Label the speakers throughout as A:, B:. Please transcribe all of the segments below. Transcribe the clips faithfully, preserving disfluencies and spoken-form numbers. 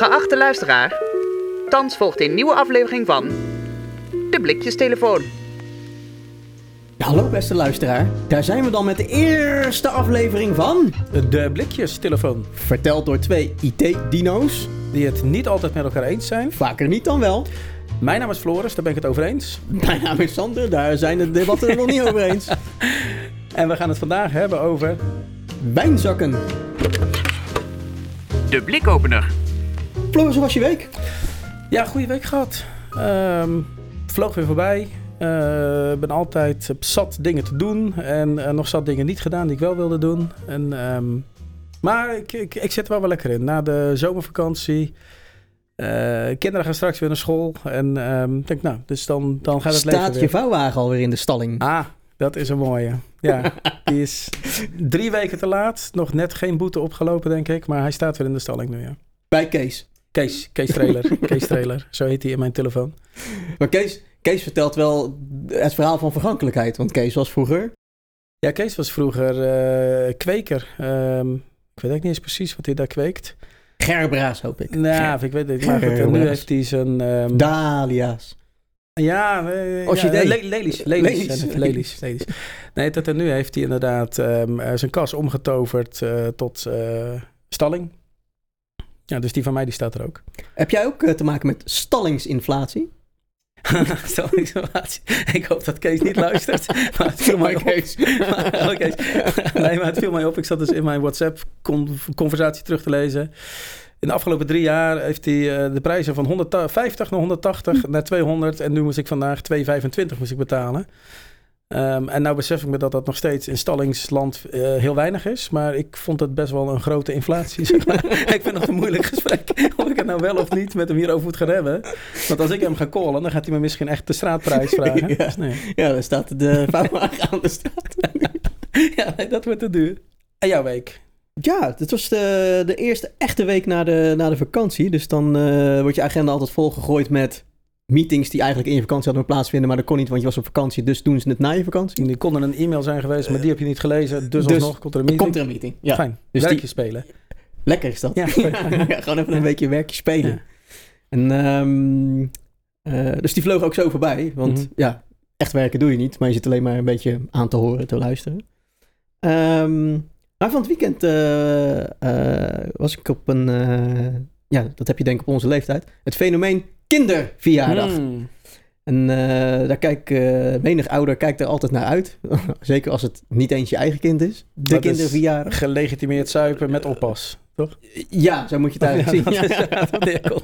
A: Geachte luisteraar, thans volgt een nieuwe aflevering van De Blikjestelefoon.
B: Ja, hallo beste luisteraar, daar zijn we dan met de eerste aflevering van
C: De Blikjestelefoon.
B: Verteld door twee I T-dino's.
C: Die het niet altijd met elkaar eens zijn.
B: Vaker niet dan wel.
C: Mijn naam is Floris, daar ben ik het over eens.
B: Mijn naam is Sander, daar zijn de debatten er nog niet over eens.
C: En we gaan het vandaag hebben over
B: Wijnzakken.
A: De blikopener.
B: Floris, hoe was je week?
C: Ja, goede week gehad. Um, het vloog weer voorbij. Ik uh, ben altijd zat dingen te doen. En uh, nog zat dingen niet gedaan die ik wel wilde doen. En, um, maar ik, ik, ik zit er wel wel lekker in. Na de zomervakantie. Uh, kinderen gaan straks weer naar school. En um, ik denk, nou, dus dan, dan gaat het leven weer.
B: Staat je vouwwagen alweer in de stalling?
C: Ah, dat is een mooie. Ja, die is drie weken te laat. Nog net geen boete opgelopen, denk ik. Maar hij staat weer in de stalling nu, ja.
B: Bij Kees?
C: Kees, Kees Trailer. Kees Trailer, zo heet hij in mijn telefoon.
B: Maar Kees, Kees vertelt wel het verhaal van vergankelijkheid. Want Kees was vroeger...
C: Ja, Kees was vroeger uh, kweker. Um, ik weet ook niet eens precies wat hij daar kweekt.
B: Gerbra's, hoop ik.
C: Nou,
B: Ger-
C: ik weet het niet. Maar goed, en nu heeft hij zijn... Um,
B: Dahlia's.
C: Ja, uh,
B: Orchidee.
C: ja le- lelies. Lelies. Lelies. Lelies. Lelies. Nee, tot en nu heeft hij inderdaad um, uh, zijn kas omgetoverd uh, tot uh, stalling. Ja, dus die van mij die staat er ook.
B: Heb jij ook uh, te maken met stallingsinflatie?
C: Stallingsinflatie. Ik hoop dat Kees niet luistert. Maar het viel mij op. Kees. Maar, oh, Kees. Nee, maar het viel mij op. Ik zat dus in mijn WhatsApp-conversatie terug te lezen. In de afgelopen drie jaar heeft hij uh, de prijzen van honderdvijftig naar honderdtachtig naar tweehonderd. En nu moest ik vandaag twee vijfentwintig moest ik betalen. Um, en nou besef ik me dat dat nog steeds in stallingsland uh, heel weinig is. Maar ik vond het best wel een grote inflatie. Zeg maar. Ik vind het een moeilijk gesprek. Of ik het nou wel of niet met hem hierover moet gaan hebben. Want als ik hem ga callen, dan gaat hij me misschien echt de straatprijs vragen.
B: Ja,
C: dus nee.
B: Ja, dan staat de vouwwagen aan de straat.
C: Ja, nee, dat wordt te duur. En jouw week?
B: Ja, dit was de, de eerste echte week na de, na de vakantie. Dus dan uh, wordt je agenda altijd volgegooid met meetings die eigenlijk in je vakantie hadden plaatsvinden, maar dat kon niet, want je was op vakantie, dus doen ze het na je vakantie.
C: Die konden een e-mail zijn geweest, maar die heb je niet gelezen, dus, dus alsnog komt er een meeting.
B: Komt er een meeting, ja.
C: Fijn,
B: dus
C: werkje
B: die...
C: spelen.
B: Lekker is dat.
C: Ja,
B: ja, gewoon even een weekje werkje spelen.
C: Ja.
B: En, um, uh, dus die vloog ook zo voorbij, want mm-hmm. ja, echt werken doe je niet, maar je zit alleen maar een beetje aan te horen, te luisteren. Um, maar van het weekend uh, uh, was ik op een, uh, ja, dat heb je denk ik op onze leeftijd, het fenomeen kinderverjaardag. Mm. En uh, daar kijkt uh, menig ouder kijkt er altijd naar uit. Zeker als het niet eens je eigen kind is. De dat kinderverjaardag.
C: Gelegitimeerd zuipen met oppas, toch?
B: Ja, zo moet je het eigenlijk
C: ja,
B: zien.
C: Dat ja. Is, ja, dat is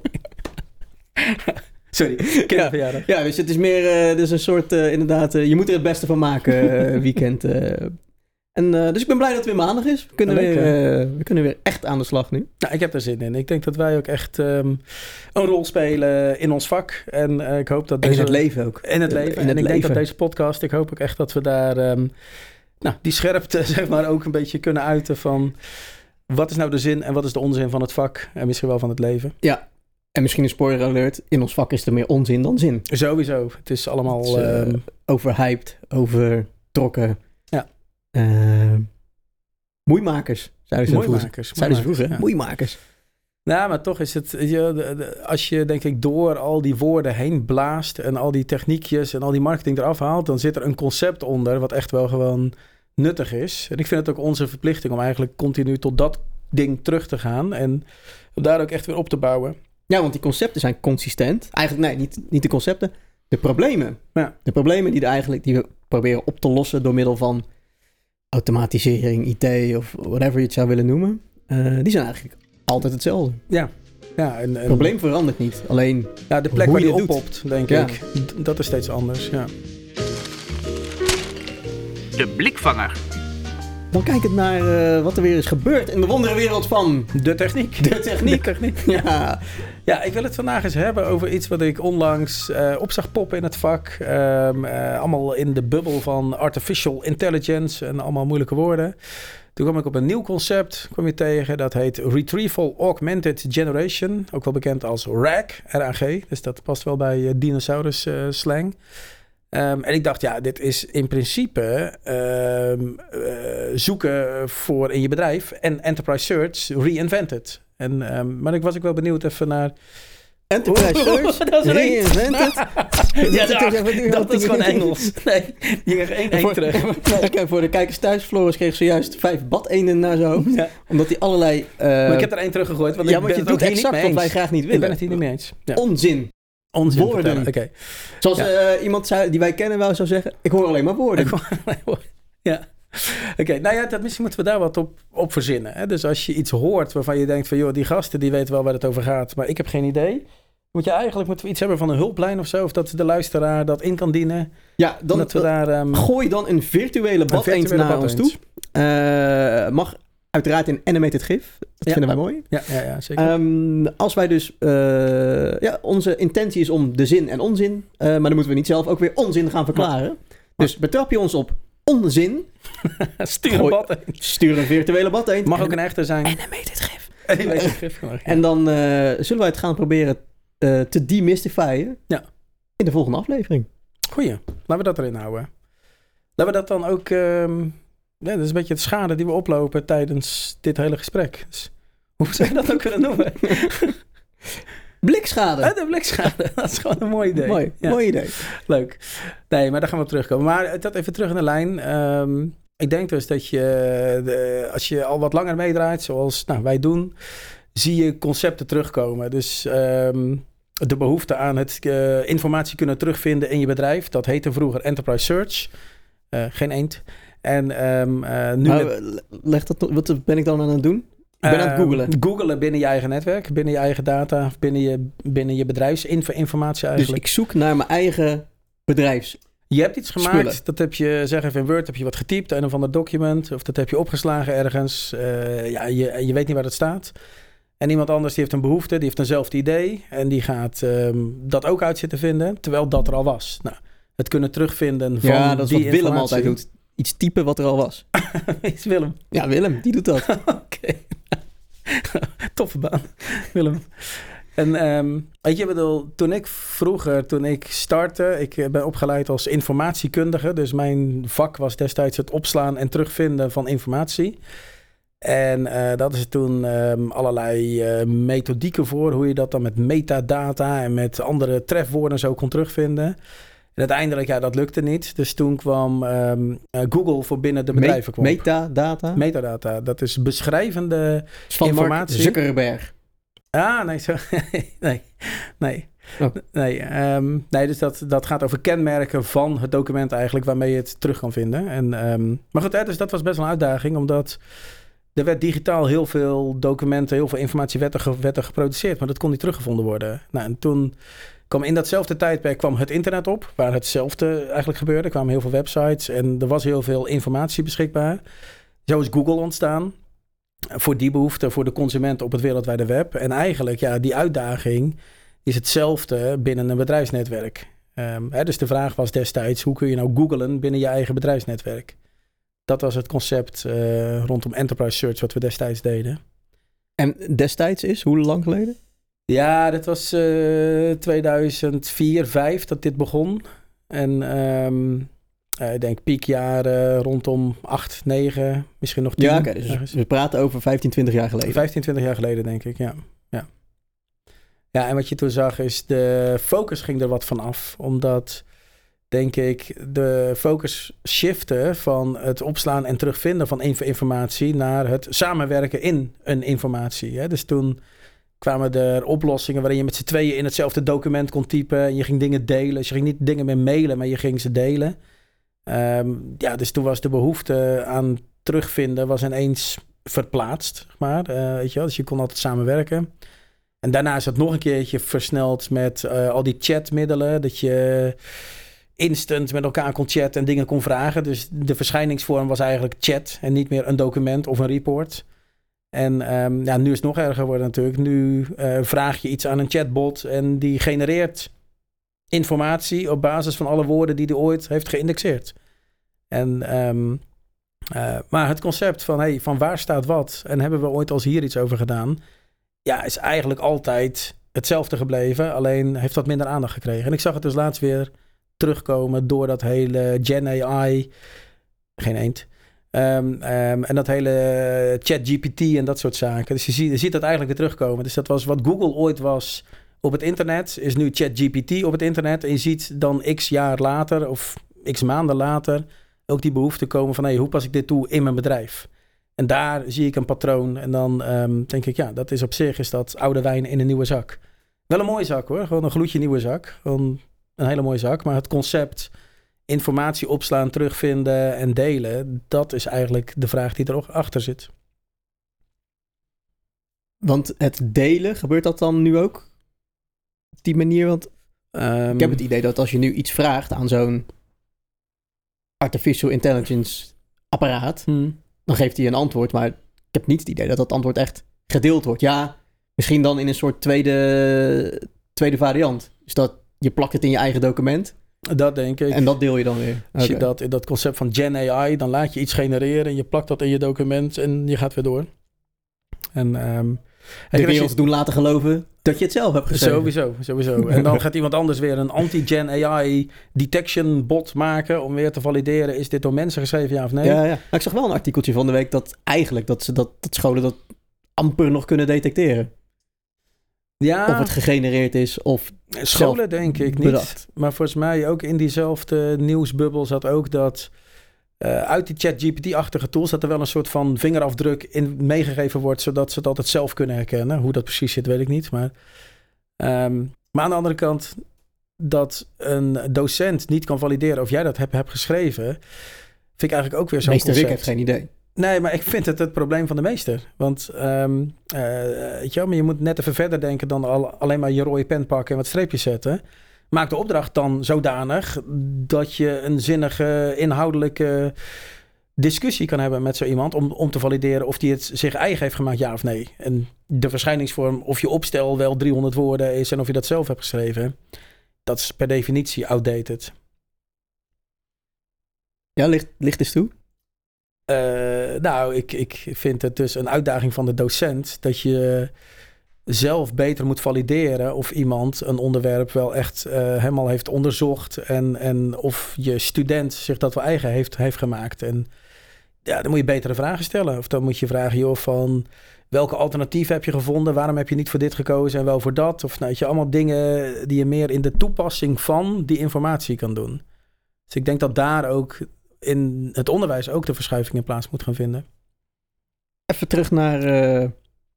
C: Sorry, kinderverjaardag.
B: Ja, ja, dus het is meer uh, dus een soort, uh, inderdaad, uh, je moet er het beste van maken uh, weekend. Uh. En, uh, dus ik ben blij dat het weer maandag is. We kunnen,
C: leuk,
B: weer, uh, we kunnen weer echt aan de slag nu.
C: Nou, ik heb er zin in. Ik denk dat wij ook echt um, een rol spelen in ons vak. En uh, ik hoop dat
B: en
C: deze...
B: in het leven ook.
C: In het leven.
B: In het
C: en ik
B: leven.
C: denk dat deze podcast, ik hoop ook echt dat we daar um, nou, die scherpte zeg maar ook een beetje kunnen uiten van wat is nou de zin en wat is de onzin van het vak en misschien wel van het leven.
B: Ja. En misschien een spoiler alert, in ons vak is er meer onzin dan zin.
C: Sowieso. Het is allemaal...
B: Het is, uh,
C: um,
B: overhyped, overtrokken.
C: Ja.
B: Uh, moeimakers, zouden ze
C: moeimakers,
B: vroeger.
C: moeimakers,
B: vroeger
C: ja.
B: Moeimakers.
C: Ja, maar toch is het... Je, de, de, als je denk ik door al die woorden heen blaast en al die techniekjes en al die marketing eraf haalt, dan zit er een concept onder wat echt wel gewoon nuttig is. En ik vind het ook onze verplichting om eigenlijk continu tot dat ding terug te gaan en daar ook echt weer op te bouwen.
B: Ja, want die concepten zijn consistent. Eigenlijk, nee, niet, niet de concepten. De problemen.
C: Ja.
B: De problemen die, er eigenlijk, die we proberen op te lossen door middel van automatisering, I T of whatever je het zou willen noemen. Uh, die zijn eigenlijk altijd hetzelfde.
C: Ja. Ja, en, en...
B: Het probleem verandert niet. Alleen
C: ja, de plek waar die oppopt, denk
B: ja.
C: ik. D- dat is steeds anders, ja.
A: De blikvanger.
B: Dan kijkend naar uh, wat er weer is gebeurd in de wonderenwereld van...
C: De techniek.
B: De techniek.
C: De techniek.
B: Ja.
C: Ja, ik wil het vandaag eens hebben over iets wat ik onlangs uh, op zag poppen in het vak. Um, uh, allemaal in de bubbel van artificial intelligence en allemaal moeilijke woorden. Toen kwam ik op een nieuw concept, kwam je tegen, dat heet Retrieval Augmented Generation. Ook wel bekend als R A G, R A G. Dus dat past wel bij uh, dinosaurus uh, slang. Um, en ik dacht, ja, dit is in principe um, uh, zoeken voor in je bedrijf en enterprise search reinvented. En, um, maar ik was ook wel benieuwd even naar...
B: Enterprise Search,
C: dat is
B: reinvented.
C: ja, dat, dat is gewoon Engels. Nee, je kreeg één één terug.
B: Oké, voor de kijkers thuis, Floris kreeg zojuist vijf badeenden naar zijn hoofd. Ja. Omdat hij allerlei... Uh,
C: maar ik heb er één teruggegooid, want
B: ja,
C: ik
B: want
C: ben
B: je
C: het
B: doet
C: ook
B: exact
C: niet
B: wat
C: mee
B: wij graag niet willen.
C: Ik ben het hier niet mee eens. Ja.
B: Onzin.
C: Onzin
B: woorden.
C: Oké. Okay.
B: Zoals
C: ja.
B: uh, iemand zei, die wij kennen wel zou zeggen, ik hoor alleen maar woorden.
C: Ik hoor alleen woorden. Ja. Oké, okay, nou ja, dat, misschien moeten we daar wat op, op verzinnen. Hè? Dus als je iets hoort waarvan je denkt van... joh, die gasten die weten wel waar het over gaat, maar ik heb geen idee... Moet je eigenlijk moeten we iets hebben van een hulplijn of zo? Of dat de luisteraar dat in kan dienen?
B: Ja, dan
C: dat we daar, um,
B: gooi dan een virtuele badeend naar ons toe. Uh, mag uiteraard in animated gif. Dat
C: ja.
B: vinden wij mooi.
C: Ja, ja, ja zeker.
B: Um, als wij dus... Uh, ja, onze intentie is om de zin en onzin... Uh, maar dan moeten we niet zelf ook weer onzin gaan verklaren. Maar, dus betrap je ons op onzin...
C: Stuur een badeend.
B: Stuur een virtuele badeend.
C: Mag ook een echte zijn.
B: Animated gif.
C: Animated gif. Ja.
B: En dan uh, zullen wij het gaan proberen... Uh, te demystifyen
C: ja.
B: in de volgende aflevering.
C: Goeie, laten we dat erin houden. Laten we dat dan ook... Um, ja, dat is een beetje de schade die we oplopen tijdens dit hele gesprek. Dus, hoe zou je dat ook kunnen noemen?
B: Blikschade.
C: Uh, de blikschade, dat is gewoon een mooi idee.
B: Mooi,
C: ja.
B: mooi idee.
C: Leuk. Nee, maar daar gaan we op terugkomen. Maar dat even terug in de lijn. Um, ik denk dus dat je, de, als je al wat langer meedraait, zoals nou, wij doen... zie je concepten terugkomen. Dus um, de behoefte aan het uh, informatie kunnen terugvinden in je bedrijf. Dat heette vroeger Enterprise Search. Uh, geen eend. En um, uh, nu...
B: Nou,
C: met,
B: leg dat, wat ben ik dan aan het doen? Ik ben uh, aan het googlen.
C: Googlen binnen je eigen netwerk. Binnen je eigen data. Binnen je, binnen je bedrijfsinformatie eigenlijk.
B: Dus ik zoek naar mijn eigen bedrijfs...
C: Je hebt iets gemaakt,
B: spullen.
C: Dat heb je, zeg even in Word, heb je wat getypt. Een of ander document. Of dat heb je opgeslagen ergens. Uh, ja, je, je weet niet waar het staat. En iemand anders die heeft een behoefte, die heeft eenzelfde idee. En die gaat um, dat ook uit zitten vinden, terwijl dat er al was. Nou, het kunnen terugvinden van
B: ja, dat is
C: die
B: wat Willem
C: informatie.
B: altijd doet. Iets typen wat er al was.
C: Is Willem?
B: Ja, Willem, die doet dat.
C: Oké. Okay. Toffe baan, Willem. En um, weet je, bedoel, toen ik vroeger, toen ik startte, ik ben opgeleid als informatiekundige. Dus mijn vak was destijds het opslaan en terugvinden van informatie. En uh, dat is toen um, allerlei uh, methodieken voor, hoe je dat dan met metadata en met andere trefwoorden zo kon terugvinden. En uiteindelijk, ja, dat lukte niet. Dus toen kwam um, uh, Google voor binnen de bedrijven.
B: Me- metadata?
C: Metadata, dat is beschrijvende
B: van
C: informatie.
B: Mark Zuckerberg.
C: Ah, nee, zo, nee, nee. Oh. Nee, um, nee, dus dat, dat gaat over kenmerken van het document eigenlijk, waarmee je het terug kan vinden. En, um, maar goed, hè, dus dat was best wel een uitdaging, omdat... Er werd digitaal heel veel documenten, heel veel informatie werd er, ge, werd er geproduceerd, maar dat kon niet teruggevonden worden. Nou, en toen kwam in datzelfde tijdperk kwam het internet op, waar hetzelfde eigenlijk gebeurde. Er kwamen heel veel websites en er was heel veel informatie beschikbaar. Zo is Google ontstaan voor die behoefte, voor de consument op het wereldwijde web. En eigenlijk, ja, die uitdaging is hetzelfde binnen een bedrijfsnetwerk. Um, hè, dus de vraag was destijds, hoe kun je nou googlen binnen je eigen bedrijfsnetwerk? Dat was het concept uh, rondom Enterprise Search wat we destijds deden. En
B: destijds is? Hoe lang geleden?
C: Ja, dat was uh, tweeduizend vier, vijf dat dit begon. En um, uh, ik denk piekjaren rondom acht, negen, misschien nog tien.
B: Ja, oké. Okay, dus we praten over vijftien, twintig jaar geleden.
C: vijftien, twintig jaar geleden, denk ik, ja. ja. Ja, en wat je toen zag is de focus ging er wat van af. Omdat... denk ik, de focus shiften van het opslaan en terugvinden van informatie naar het samenwerken in een informatie. Hè? Dus toen kwamen er oplossingen waarin je met z'n tweeën in hetzelfde document kon typen en je ging dingen delen. Dus je ging niet dingen meer mailen, maar je ging ze delen. Um, ja, dus toen was de behoefte aan terugvinden was ineens verplaatst, zeg maar. Uh, weet je wel? Dus je kon altijd samenwerken. En daarna is dat nog een keertje versneld met uh, al die chatmiddelen, dat je instant met elkaar kon chatten en dingen kon vragen. Dus de verschijningsvorm was eigenlijk chat en niet meer een document of een report. En um, ja, nu is het nog erger geworden natuurlijk. Nu uh, vraag je iets aan een chatbot en die genereert informatie op basis van alle woorden die hij ooit heeft geïndexeerd. En, um, uh, maar het concept van, hey, van waar staat wat en hebben we ooit als hier iets over gedaan, ja, is eigenlijk altijd hetzelfde gebleven, alleen heeft wat minder aandacht gekregen. En ik zag het dus laatst weer terugkomen door dat hele Gen A I, geen eend, Um, um, en dat hele ChatGPT en dat soort zaken. Dus je ziet, je ziet dat eigenlijk weer terugkomen. Dus dat was wat Google ooit was op het internet, is nu ChatGPT op het internet. En je ziet dan x jaar later of x maanden later ook die behoefte komen van, hey, hoe pas ik dit toe in mijn bedrijf? En daar zie ik een patroon. En dan um, denk ik, ja, dat is op zich is dat oude wijn in een nieuwe zak. Wel een mooie zak hoor, gewoon een gloedje nieuwe zak. Gewoon een hele mooie zak. Maar het concept informatie opslaan, terugvinden en delen, dat is eigenlijk de vraag die erachter zit.
B: Want het delen, gebeurt dat dan nu ook op die manier? Want um, ik heb het idee dat als je nu iets vraagt aan zo'n artificial intelligence apparaat, hmm. dan geeft hij een antwoord, maar ik heb niet het idee dat dat antwoord echt gedeeld wordt. Ja, misschien dan in een soort tweede, tweede variant. Dus dat je plakt het in je eigen document.
C: Dat denk ik.
B: En dat deel je dan weer.
C: Als
B: okay.
C: je dat, dat concept van Gen A I, dan laat je iets genereren en je plakt dat in je document en je gaat weer door. En um,
B: de wereld je... doen laten geloven dat je het zelf hebt geschreven.
C: Sowieso, sowieso. En dan gaat iemand anders weer een anti-Gen A I detection bot maken om weer te valideren, is dit door mensen geschreven, ja of nee?
B: Ja, ja. Nou, ik zag wel een artikeltje van de week dat eigenlijk dat, ze dat, dat scholen dat amper nog kunnen detecteren. Ja, of het gegenereerd is of
C: scholen denk ik
B: bedacht.
C: Niet. Maar volgens mij ook in diezelfde nieuwsbubbel zat ook dat uh, uit die ChatGPT-achtige tools dat er wel een soort van vingerafdruk in meegegeven wordt, zodat ze het altijd zelf kunnen herkennen. Hoe dat precies zit, weet ik niet. Maar, um, maar aan de andere kant, dat een docent niet kan valideren of jij dat hebt, hebt geschreven, vind ik eigenlijk ook weer zo'n
B: meester
C: concept.
B: Rick heeft geen idee.
C: Nee, maar ik vind het het probleem van de meester. Want um, uh, weet je, maar je moet net even verder denken dan al, alleen maar je rode pen pakken en wat streepjes zetten. Maak de opdracht dan zodanig dat je een zinnige, inhoudelijke discussie kan hebben met zo iemand om, om te valideren of die het zich eigen heeft gemaakt, ja of nee. En de verschijningsvorm, of je opstel wel driehonderd woorden is en of je dat zelf hebt geschreven, dat is per definitie outdated.
B: Ja, ligt, ligt eens toe.
C: Uh, nou, ik, ik vind het dus een uitdaging van de docent dat je zelf beter moet valideren of iemand een onderwerp wel echt uh, helemaal heeft onderzocht en, en of je student zich dat wel eigen heeft, heeft gemaakt. En ja, dan moet je betere vragen stellen. Of dan moet je vragen, joh, van welke alternatieven heb je gevonden? Waarom heb je niet voor dit gekozen en wel voor dat? Of nou, weet je, allemaal dingen die je meer in de toepassing van die informatie kan doen. Dus ik denk dat daar ook in het onderwijs ook de verschuiving in plaats moet gaan vinden.
B: Even terug naar uh,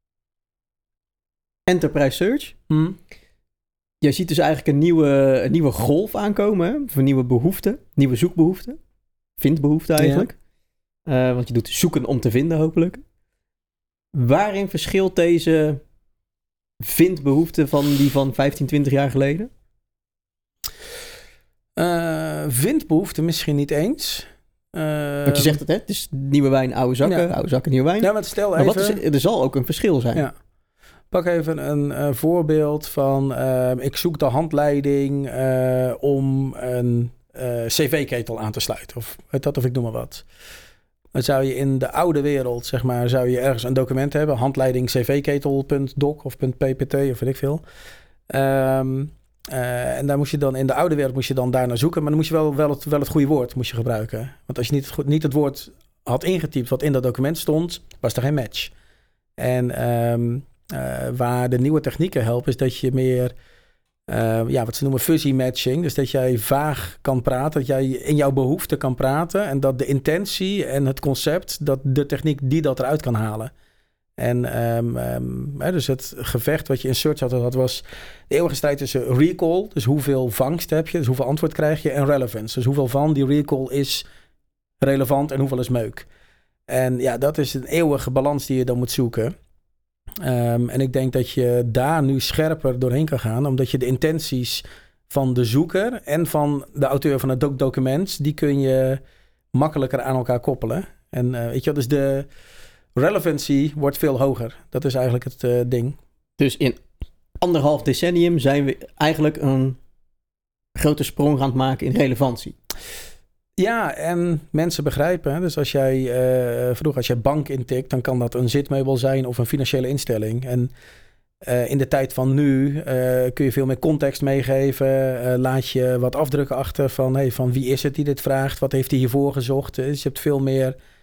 B: Enterprise Search.
C: Hmm.
B: Je ziet dus eigenlijk een nieuwe, een nieuwe golf aankomen. Hè? Of een nieuwe behoefte. Nieuwe zoekbehoefte. Vindbehoefte eigenlijk. Ja. Uh, want je doet zoeken om te vinden hopelijk. Waarin verschilt deze vindbehoefte van die van vijftien, twintig jaar geleden?
C: Uh, vindbehoefte misschien niet eens. Uh,
B: Want je zegt het, hè? Het is nieuwe wijn, oude zakken. Ja. Oude zakken, nieuwe wijn.
C: Ja, maar stel
B: maar
C: even...
B: Wat is, er zal ook een verschil zijn.
C: Ja. Pak even een uh, voorbeeld van... Uh, ik zoek de handleiding uh, om een uh, cv-ketel aan te sluiten. Of, dat, of ik noem maar wat. Dan zou je in de oude wereld, zeg maar... zou je ergens een document hebben. Handleiding cv-ketel.doc of .ppt of weet ik veel. Um, Uh, en daar moest je dan in de oude wereld moest je dan daar naar zoeken, maar dan moest je wel, wel, het, wel het goede woord moest je gebruiken. Want als je niet het, niet het woord had ingetypt wat in dat document stond, was er geen match. En um, uh, waar de nieuwe technieken helpen, is dat je meer, uh, ja, wat ze noemen fuzzy matching. Dus dat jij vaag kan praten, dat jij in jouw behoefte kan praten en dat de intentie en het concept, dat de techniek die dat eruit kan halen. En um, um, hè, dus het gevecht wat je in Search had, dat was de eeuwige strijd tussen recall, dus hoeveel vangst heb je, dus hoeveel antwoord krijg je, en relevance, dus hoeveel van die recall is relevant en hoeveel is meuk. En ja, dat is een eeuwige balans die je dan moet zoeken. Um, en ik denk dat je daar nu scherper doorheen kan gaan, omdat je de intenties van de zoeker en van de auteur van het doc- document, die kun je makkelijker aan elkaar koppelen. En uh, weet je, dus de relevancy wordt veel hoger. Dat is eigenlijk het uh, ding.
B: Dus in anderhalf decennium zijn we eigenlijk een grote sprong gaan maken in relevantie.
C: Ja, en mensen begrijpen. Hè? Dus als jij uh, vroeger als jij bank intikt, dan kan dat een zitmeubel zijn of een financiële instelling. En uh, in de tijd van nu uh, kun je veel meer context meegeven. Uh, laat je wat afdrukken achter van, hey, van wie is het die dit vraagt? Wat heeft hij hiervoor gezocht? Dus je hebt veel meer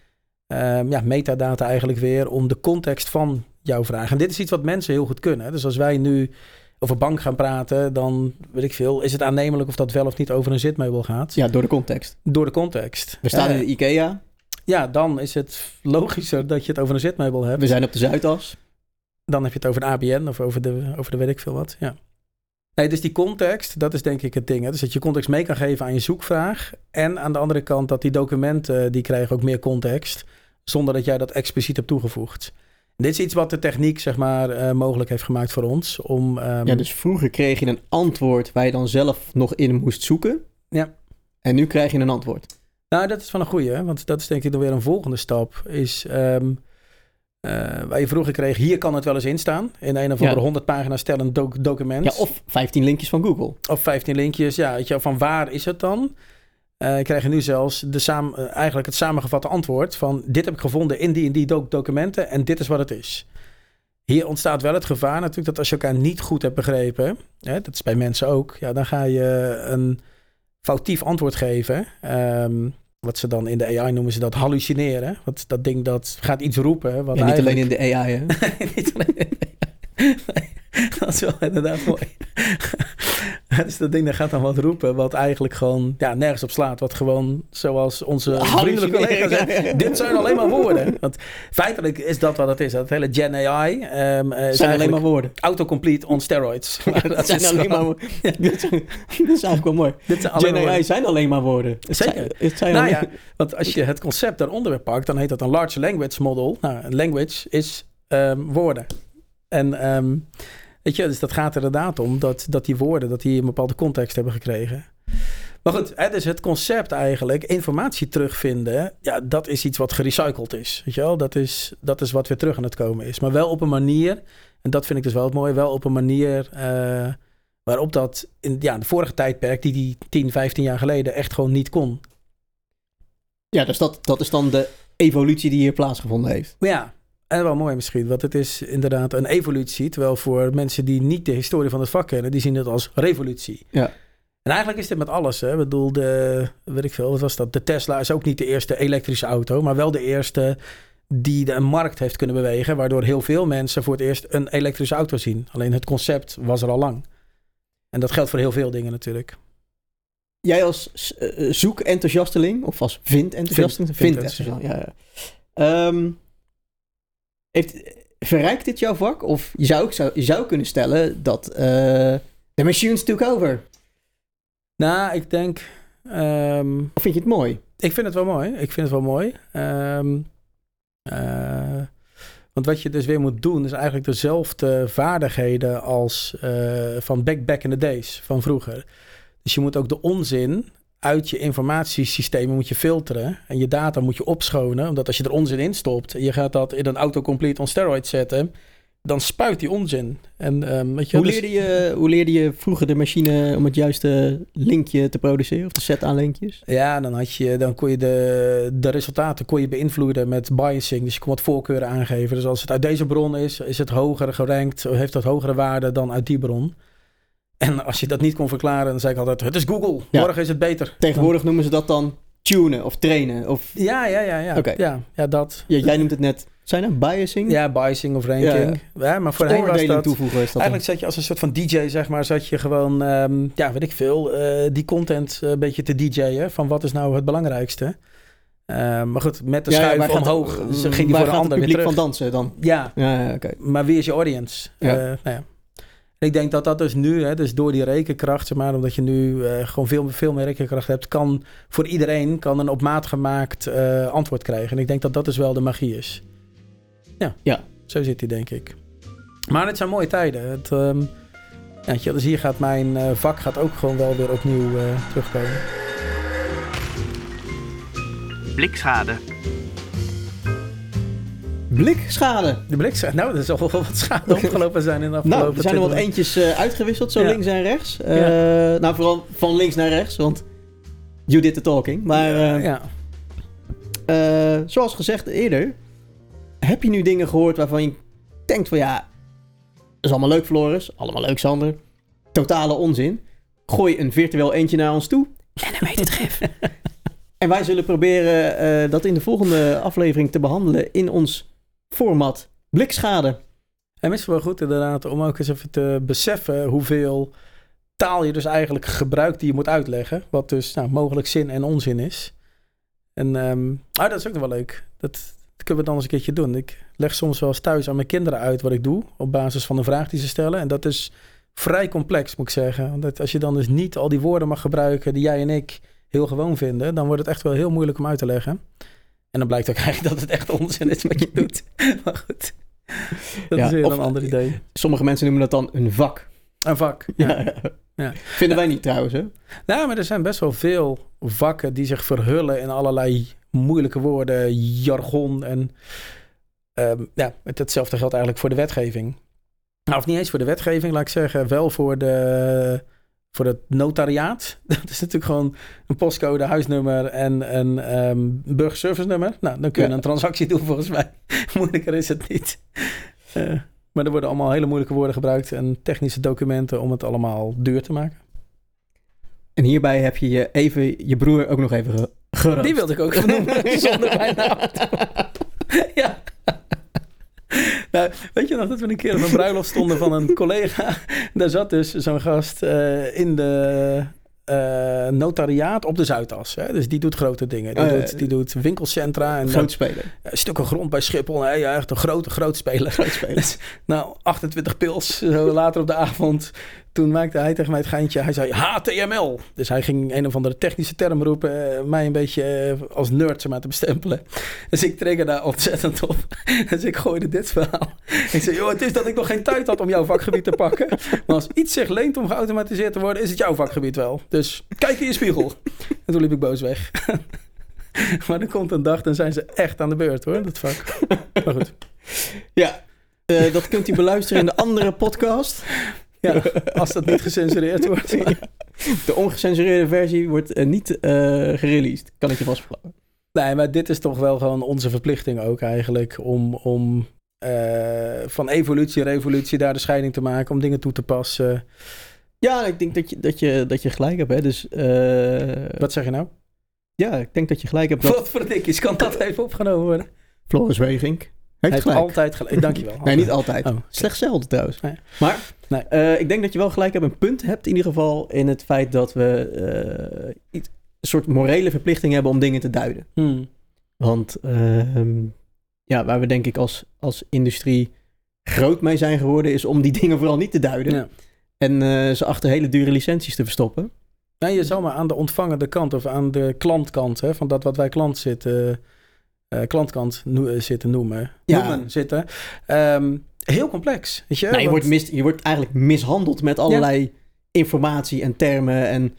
C: um, ja, metadata eigenlijk weer om de context van jouw vraag. En dit is iets wat mensen heel goed kunnen. Dus als wij nu over bank gaan praten, dan weet ik veel, is het aannemelijk of dat wel of niet over een zitmeubel gaat.
B: Ja, door de context.
C: Door de context.
B: We staan
C: uh,
B: in de IKEA.
C: Ja, dan is het logischer dat je het over een zitmeubel hebt.
B: We zijn op de Zuidas.
C: Dan heb je het over de A B N of over de, over de weet ik veel wat. Ja. Nee, dus die context, dat is denk ik het ding. Hè? Dus dat je context mee kan geven aan je zoekvraag. En aan de andere kant dat die documenten, die krijgen ook meer context. Zonder dat jij dat expliciet hebt toegevoegd. Dit is iets wat de techniek, zeg maar, uh, mogelijk heeft gemaakt voor ons. Om, um...
B: Ja, dus vroeger kreeg je een antwoord waar je dan zelf nog in moest zoeken.
C: Ja.
B: En nu krijg je een antwoord.
C: Nou, dat is van een goeie, hè? Want dat is denk ik dan weer een volgende stap. Is, um, uh, waar je vroeger kreeg, hier kan het wel eens in staan. In een of andere ja. honderd pagina's stellend doc- document.
B: Ja, of vijftien linkjes van Google.
C: Of vijftien linkjes, ja. Weet je, van waar is het dan? Uh, krijg je nu zelfs de saam, uh, eigenlijk het samengevatte antwoord van dit heb ik gevonden in die en die doc- documenten en dit is wat het is. Hier ontstaat wel het gevaar natuurlijk dat als je elkaar niet goed hebt begrepen, hè, dat is bij mensen ook, ja, dan ga je een foutief antwoord geven. Um, wat ze dan in de A I noemen ze dat hallucineren. Want dat ding dat gaat iets roepen. Wat
B: ja, niet
C: eigenlijk...
B: alleen in de A I, hè?
C: niet alleen in de A I. Nee, dat is wel inderdaad mooi. Dus dat ding dat gaat dan wat roepen, wat eigenlijk gewoon ja, nergens op slaat. Wat gewoon, zoals onze vriendelijke collega's zeggen, dit zijn alleen maar woorden. Want feitelijk is dat wat het is. Dat hele Gen A I um, uh,
B: zijn alleen maar woorden.
C: Autocomplete on steroids.
B: Ja, dat, dat zijn alleen maar woorden. Ja. Dat is eigenlijk wel mooi. Gen A I zijn alleen maar woorden.
C: Zeker.
B: Het zijn, het zijn
C: nou
B: alleen...
C: ja, want als je het concept daaronder weer pakt, dan heet dat een large language model. Nou, een language is um, woorden. En um, weet je, dus dat gaat er inderdaad om dat, dat die woorden, dat die een bepaalde context hebben gekregen. Maar goed, hè, dus het concept eigenlijk, informatie terugvinden, ja, dat is iets wat gerecycled is. Weet je wel, dat is, dat is wat weer terug aan het komen is. Maar wel op een manier, en dat vind ik dus wel het mooie, wel op een manier uh, waarop dat in ja, de vorige tijdperk, die die tien, vijftien jaar geleden echt gewoon niet kon.
B: Ja, dus dat, dat is dan de evolutie die hier plaatsgevonden heeft.
C: Ja. En wel mooi misschien, want het is inderdaad een evolutie. Terwijl voor mensen die niet de historie van het vak kennen, die zien het als revolutie.
B: Ja.
C: En eigenlijk is dit met alles. Hè. Ik bedoel, de, weet ik veel, wat was dat? De Tesla is ook niet de eerste elektrische auto, maar wel de eerste die de markt heeft kunnen bewegen. Waardoor heel veel mensen voor het eerst een elektrische auto zien. Alleen het concept was er al lang. En dat geldt voor heel veel dingen natuurlijk.
B: Jij als uh, zoek-enthousiasteling, of als vind-enthousiasteling? Vind-enthousiast, ja. ja. Um, Heeft, verrijkt dit jouw vak? Of je zou, zou, je zou kunnen stellen dat de uh, machines took over.
C: Nou, ik denk... Um,
B: of vind je het mooi?
C: Ik vind het wel mooi. Ik vind het wel mooi. Um, uh, want wat je dus weer moet doen, is eigenlijk dezelfde vaardigheden als uh, van back, back in the days, van vroeger. Dus je moet ook de onzin uit je informatiesystemen moet je filteren en je data moet je opschonen, omdat als je er onzin in stopt en je gaat dat in een autocomplete on steroids zetten, dan spuit die onzin. En, um, weet je,
B: hoe,
C: dus...
B: leerde je, hoe leerde je vroeger de machine om het juiste linkje te produceren of de set aan linkjes?
C: Ja, dan, had je, dan kon je de, de resultaten kon je beïnvloeden met biasing. Dus je kon wat voorkeuren aangeven. Dus als het uit deze bron is, is het hoger gerankt, heeft dat hogere waarde dan uit die bron. En als je dat niet kon verklaren, dan zei ik altijd, het is Google, ja. Morgen is het beter.
B: Tegenwoordig noemen ze dat dan tunen of trainen. Of...
C: Ja, ja, ja. ja.
B: Okay.
C: ja, ja dat.
B: Ja, jij noemt het net, zijn dat biasing?
C: Ja, biasing of ranking. Ja, ja. ja maar voorheen was dat,
B: toevoegen, is dat
C: eigenlijk dan? Zat je als een soort van D J, zeg maar, zat je gewoon, um, ja, weet ik veel, uh, die content een beetje te D J'en, van wat is nou het belangrijkste. Uh, maar goed, met de ja, schuif ja, omhoog
B: het,
C: ging die voor een ander weer terug.
B: Van dansen dan?
C: Ja,
B: ja, ja okay.
C: Maar wie is je audience? Ja. Uh, nou ja. Ik denk dat dat dus nu, hè, dus door die rekenkracht, zeg maar, omdat je nu uh, gewoon veel, veel meer rekenkracht hebt, kan voor iedereen kan een op maat gemaakt uh, antwoord krijgen. En ik denk dat dat dus wel de magie is. Ja,
B: ja.
C: Zo zit hij, denk ik. Maar het zijn mooie tijden. Het, um, ja, dus hier gaat mijn uh, vak gaat ook gewoon wel weer opnieuw uh, terugkomen.
A: Blikschade.
B: Blikschade.
C: De blikschade. Nou, er zal wel wat schade opgelopen zijn in de afgelopen
B: Nou, er zijn er wat eentjes uh, uitgewisseld, zo ja. links en rechts. Uh,
C: ja.
B: Nou, vooral van links naar rechts, want you did the talking. Maar uh,
C: ja.
B: uh, zoals gezegd eerder, heb je nu dingen gehoord waarvan je denkt van ja, dat is allemaal leuk Floris, allemaal leuk Sander, totale onzin. Gooi een virtueel eentje naar ons toe en dan weet het gif. En wij zullen proberen uh, dat in de volgende aflevering te behandelen in ons format blikschade.
C: En misschien wel goed inderdaad om ook eens even te beseffen hoeveel taal je dus eigenlijk gebruikt die je moet uitleggen. Wat dus nou, mogelijk zin en onzin is. En um, ah, dat is ook nog wel leuk. Dat, dat kunnen we dan eens een keertje doen. Ik leg soms wel eens thuis aan mijn kinderen uit wat ik doe. Op basis van een vraag die ze stellen. En dat is vrij complex, moet ik zeggen. Want als je dan dus niet al die woorden mag gebruiken die jij en ik heel gewoon vinden, dan wordt het echt wel heel moeilijk om uit te leggen. En dan blijkt ook eigenlijk dat het echt onzin is wat je doet. Maar goed, dat ja, is weer een ander idee.
B: Sommige mensen noemen dat dan een vak.
C: Een vak, ja. ja.
B: ja. Vinden wij niet trouwens, hè?
C: Nou, maar er zijn best wel veel vakken die zich verhullen in allerlei moeilijke woorden, jargon en um, ja, hetzelfde geldt eigenlijk voor de wetgeving. Nou, of niet eens voor de wetgeving, laat ik zeggen, wel voor de... Voor het notariaat, dat is natuurlijk gewoon een postcode, huisnummer en een um, burgerservice nummer. Nou, dan kun je ja. een transactie doen volgens mij. Moeilijker is het niet. Uh, maar er worden allemaal hele moeilijke woorden gebruikt en technische documenten om het allemaal duur te maken.
B: En hierbij heb je je, even, je broer ook nog even ge- geroost.
C: Die wilde ik ook noemen, zonder mijn naam. Ja. Nou, weet je nog dat we een keer op een bruiloft stonden van een collega? Daar zat dus zo'n gast uh, in de uh, notariaat op de Zuidas. Hè? Dus die doet grote dingen. Die, uh, doet, die doet winkelcentra. En
B: groot speler.
C: Uh, stukken grond bij Schiphol. Nee, ja, echt een grote, groot speler.
B: Groot speler.
C: Dus, nou, achtentwintig pils, zo later op de avond. Toen maakte hij tegen mij het geintje. Hij zei H T M L. Dus hij ging een of andere technische term roepen. Uh, mij een beetje uh, als nerd zeg maar, te bestempelen. Dus ik trigger daar ontzettend op. Dus ik gooide dit verhaal. Ik zei, joh, het is dat ik nog geen tijd had om jouw vakgebied te pakken. Maar als iets zich leent om geautomatiseerd te worden, is het jouw vakgebied wel. Dus kijk in je spiegel. En toen liep ik boos weg. Maar er komt een dag, dan zijn ze echt aan de beurt hoor, dat vak. Maar goed.
B: Ja, uh, dat kunt u beluisteren in de andere podcast.
C: Ja, als dat niet gecensureerd wordt.
B: De ongecensureerde versie wordt uh, niet uh, gereleased, kan ik je vastverklappen.
C: Nee, maar dit is toch wel gewoon onze verplichting ook eigenlijk om, om uh, van evolutie, revolutie daar de scheiding te maken, om dingen toe te passen.
B: Ja, ik denk dat je, dat je, dat je gelijk hebt. Hè? Dus, uh,
C: wat zeg je nou?
B: Ja, ik denk dat je gelijk hebt. Dat...
C: Wat voor dikjes, kan dat even opgenomen worden?
B: Floris Wegink.
C: Hij heeft gelijk. altijd gelijk. Dankjewel.
B: Nee, niet altijd.
C: Oh.
B: Slechts zelden trouwens.
C: Nee.
B: Maar
C: nee.
B: Uh, ik denk dat je wel gelijk hebt een punt hebt in ieder geval in het feit dat we uh, iets, een soort morele verplichting hebben om dingen te duiden.
C: Hmm.
B: Want uh, ja, waar we denk ik als, als industrie groot mee zijn geworden is om die dingen vooral niet te duiden.
C: Ja.
B: En uh, ze achter hele dure licenties te verstoppen.
C: Nou, je zou maar aan de ontvangende kant of aan de klantkant, hè, van dat wat wij klant zitten, uh, klantkant no- zitten noemen,
B: ja.
C: noemen zitten. Um, heel complex, weet je?
B: Nou, je,
C: Want...
B: wordt mis, je wordt eigenlijk mishandeld met allerlei ja. informatie en termen en...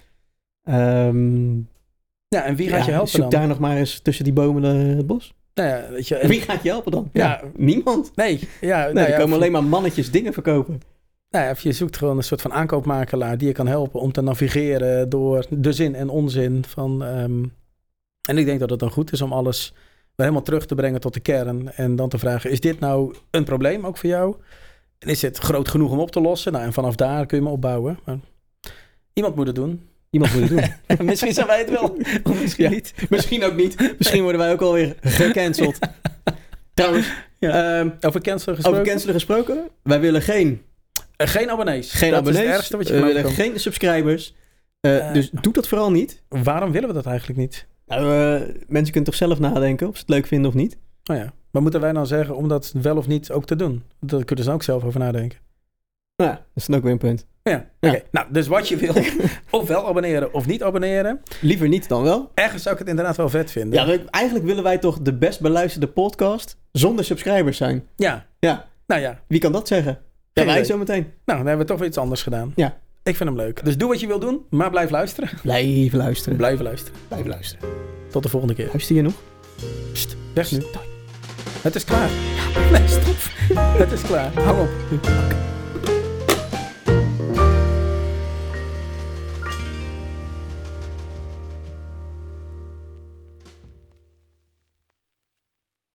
B: Um,
C: ja, en wie gaat
B: ja,
C: je helpen
B: zoek
C: dan?
B: daar nog maar eens tussen die bomen het bos.
C: Nou ja, weet je, en...
B: Wie gaat je helpen dan?
C: Ja.
B: Ja, niemand.
C: Nee, ja,
B: nee,
C: nou
B: er
C: ja,
B: komen
C: of...
B: alleen maar mannetjes dingen verkopen.
C: Nou ja, of je zoekt gewoon een soort van aankoopmakelaar die je kan helpen om te navigeren door de zin en onzin van... Um... En ik denk dat het dan goed is om alles weer helemaal terug te brengen tot de kern. En dan te vragen, is dit nou een probleem ook voor jou? En is dit groot genoeg om op te lossen? Nou, en vanaf daar kun je me opbouwen. Maar iemand moet het doen.
B: Iemand moet het doen.
C: Misschien zijn wij het wel. Of misschien ja, niet.
B: Misschien ook niet. Misschien worden wij ook alweer gecanceld. Ja. Trouwens,
C: ja. um, over cancelen gesproken.
B: Over cancelen gesproken. Wij willen geen...
C: Uh, geen abonnees.
B: Geen
C: dat
B: abonnees.
C: Is het ergste wat je
B: uh,
C: we
B: willen geen subscribers. Uh, uh, dus doe dat vooral niet.
C: Waarom willen we dat eigenlijk niet?
B: Nou, uh, mensen kunnen toch zelf nadenken of ze het leuk vinden of niet.
C: Oh ja. Maar moeten wij nou zeggen om dat wel of niet ook te doen? Daar kunnen ze ook zelf over nadenken.
B: Nou, dat is dan ook weer een punt.
C: Ja, oké. Okay. Nou, dus wat je wil, ofwel abonneren of niet abonneren.
B: Liever niet dan wel.
C: Ergens zou ik het inderdaad wel vet vinden.
B: Ja, we, eigenlijk willen wij toch de best beluisterde podcast zonder subscribers zijn.
C: Ja.
B: Ja.
C: Nou ja.
B: Wie kan dat zeggen? Ja, wij zo meteen.
C: Nou, dan hebben we toch weer iets anders gedaan.
B: Ja.
C: Ik vind hem leuk. Dus doe wat je wil doen, maar blijf luisteren.
B: Blijf luisteren.
C: Blijf luisteren.
B: Blijf luisteren.
C: Tot de volgende keer.
B: Luister je nog?
C: Pst, weg nu. Het is klaar. Ja, nee, stop. Het is klaar. Hang op.